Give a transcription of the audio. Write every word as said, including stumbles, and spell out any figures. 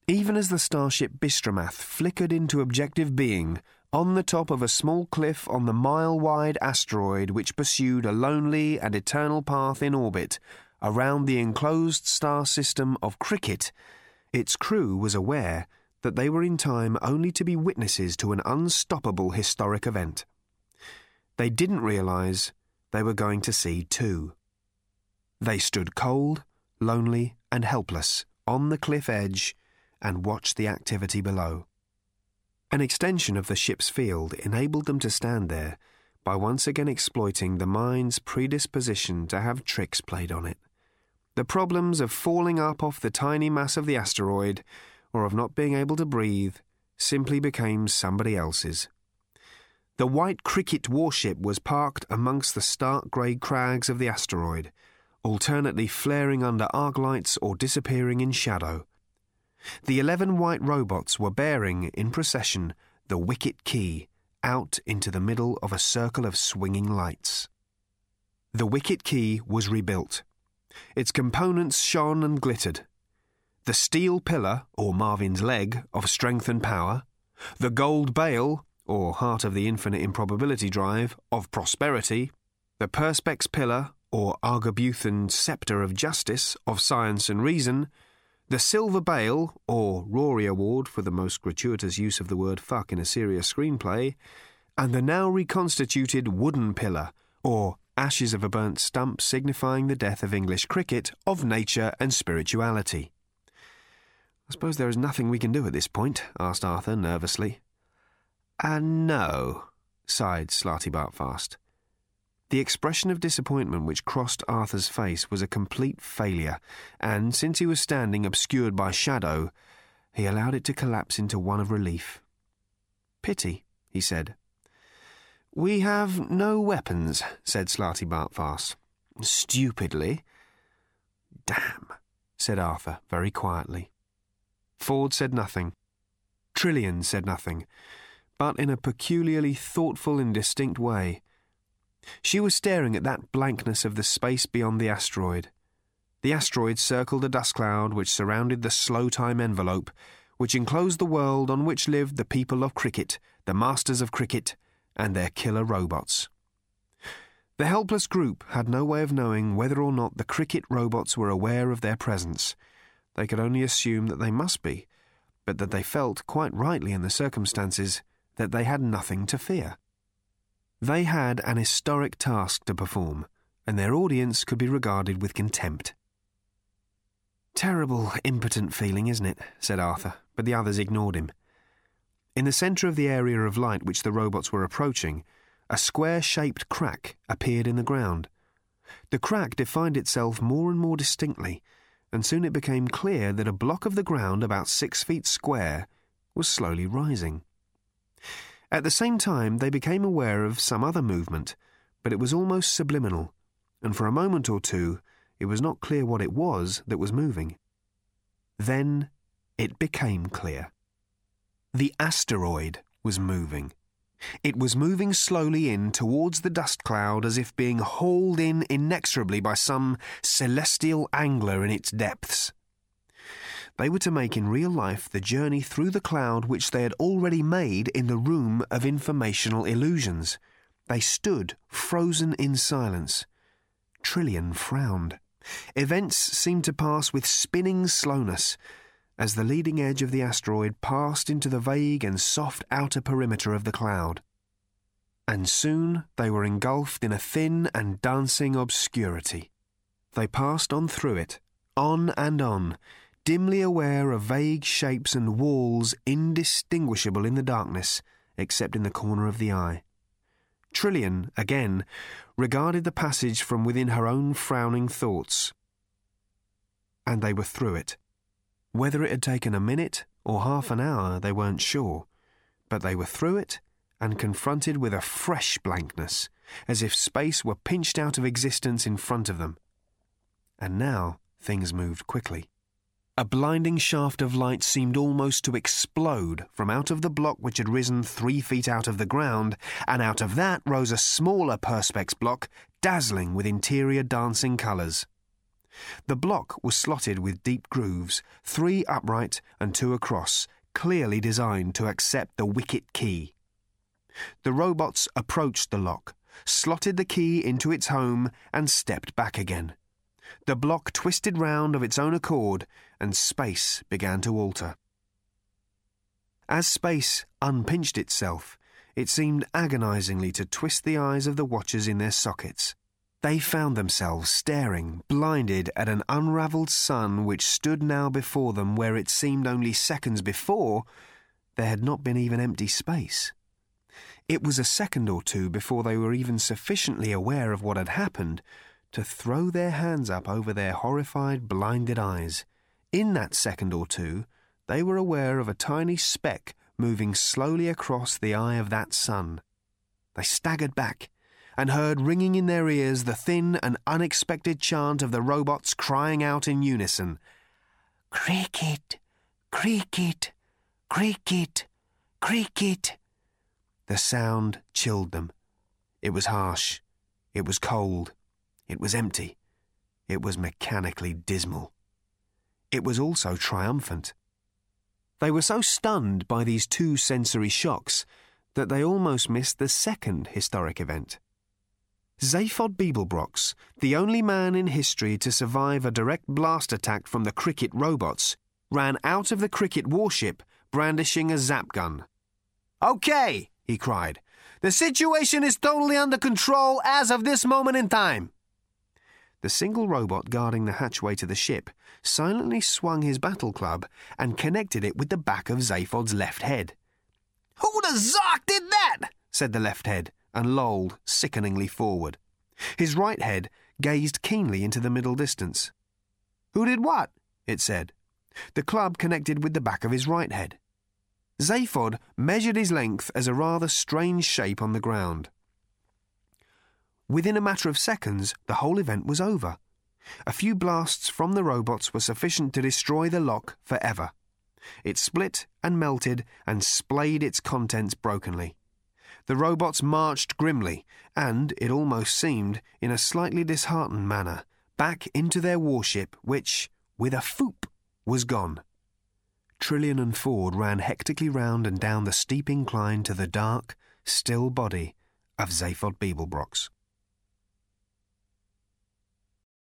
Even as the starship Bistromath flickered into objective being, on the top of a small cliff on the mile-wide asteroid which pursued a lonely and eternal path in orbit around the enclosed star system of Cricket, its crew was aware that they were in time only to be witnesses to an unstoppable historic event. They didn't realise they were going to see two. They stood cold, lonely and helpless on the cliff edge and watched the activity below. An extension of the ship's field enabled them to stand there by once again exploiting the mind's predisposition to have tricks played on it. The problems of falling up off the tiny mass of the asteroid or of not being able to breathe simply became somebody else's. The white Cricket warship was parked amongst the stark grey crags of the asteroid, alternately flaring under arc lights or disappearing in shadow. The eleven white robots were bearing, in procession, the Wicket Key out into the middle of a circle of swinging lights. The Wicket Key was rebuilt. Its components shone and glittered. The steel pillar, or Marvin's leg, of strength and power, the gold bale, or heart of the infinite improbability drive, of prosperity, the perspex pillar, or Argobuthan sceptre of justice, of science and reason, the silver bale, or Rory Award for the most gratuitous use of the word fuck in a serious screenplay, and the now reconstituted wooden pillar, or ashes of a burnt stump signifying the death of English cricket, of nature and spirituality. "I suppose there is nothing we can do at this point?" asked Arthur nervously. "Ah, uh, no," sighed Slarty Bartfast. The expression of disappointment which crossed Arthur's face was a complete failure, and, since he was standing obscured by shadow, he allowed it to collapse into one of relief. "Pity," he said. "We have no weapons," said Slarty Bartfast. "Stupidly." "Damn," said Arthur, very quietly. Ford said nothing. Trillian said nothing, but in a peculiarly thoughtful and distinct way. She was staring at that blankness of the space beyond the asteroid. The asteroid circled a dust cloud which surrounded the slow-time envelope, which enclosed the world on which lived the people of Cricket, the masters of Cricket, and their killer robots. The helpless group had no way of knowing whether or not the Cricket robots were aware of their presence. They could only assume that they must be, but that they felt, quite rightly in the circumstances, that they had nothing to fear. They had an historic task to perform, and their audience could be regarded with contempt. "Terrible, impotent feeling, isn't it?" said Arthur, but the others ignored him. In the centre of the area of light which the robots were approaching, a square-shaped crack appeared in the ground. The crack defined itself more and more distinctly, and soon it became clear that a block of the ground about six feet square was slowly rising. At the same time, they became aware of some other movement, but it was almost subliminal, and for a moment or two it was not clear what it was that was moving. Then it became clear. The asteroid was moving. It was moving slowly in towards the dust cloud as if being hauled in inexorably by some celestial angler in its depths. They were to make in real life the journey through the cloud which they had already made in the room of informational illusions. They stood, frozen in silence. Trillian frowned. Events seemed to pass with spinning slowness, as the leading edge of the asteroid passed into the vague and soft outer perimeter of the cloud. And soon they were engulfed in a thin and dancing obscurity. They passed on through it, on and on, dimly aware of vague shapes and walls indistinguishable in the darkness, except in the corner of the eye. Trillian, again, regarded the passage from within her own frowning thoughts. And they were through it. Whether it had taken a minute or half an hour, they weren't sure, but they were through it and confronted with a fresh blankness, as if space were pinched out of existence in front of them. And now things moved quickly. A blinding shaft of light seemed almost to explode from out of the block which had risen three feet out of the ground, and out of that rose a smaller perspex block, dazzling with interior dancing colours. The block was slotted with deep grooves, three upright and two across, clearly designed to accept the wicket key. The robots approached the lock, slotted the key into its home and stepped back again. The block twisted round of its own accord and space began to alter. As space unpinched itself, it seemed agonizingly to twist the eyes of the watchers in their sockets. They found themselves staring, blinded, at an unravelled sun which stood now before them where it seemed only seconds before there had not been even empty space. It was a second or two before they were even sufficiently aware of what had happened to throw their hands up over their horrified, blinded eyes. In that second or two, they were aware of a tiny speck moving slowly across the eye of that sun. They staggered back and heard ringing in their ears the thin and unexpected chant of the robots crying out in unison, "Cricket, cricket, cricket, cricket." The sound chilled them. It was harsh. It was cold. It was empty. It was mechanically dismal. It was also triumphant. They were so stunned by these two sensory shocks that they almost missed the second historic event. Zaphod Beeblebrox, the only man in history to survive a direct blast attack from the cricket robots, ran out of the cricket warship brandishing a zap gun. "Okay," he cried. "The situation is totally under control as of this moment in time." The single robot guarding the hatchway to the ship silently swung his battle club and connected it with the back of Zaphod's left head. "Who the zark did that?" said the left head, and lolled sickeningly forward. His right head gazed keenly into the middle distance. "Who did what?" it said. The club connected with the back of his right head. Zaphod measured his length as a rather strange shape on the ground. Within a matter of seconds, the whole event was over. A few blasts from the robots were sufficient to destroy the lock forever. It split and melted and splayed its contents brokenly. The robots marched grimly and, it almost seemed, in a slightly disheartened manner, back into their warship, which, with a foop, was gone. Trillian and Ford ran hectically round and down the steep incline to the dark, still body of Zaphod Beeblebrox.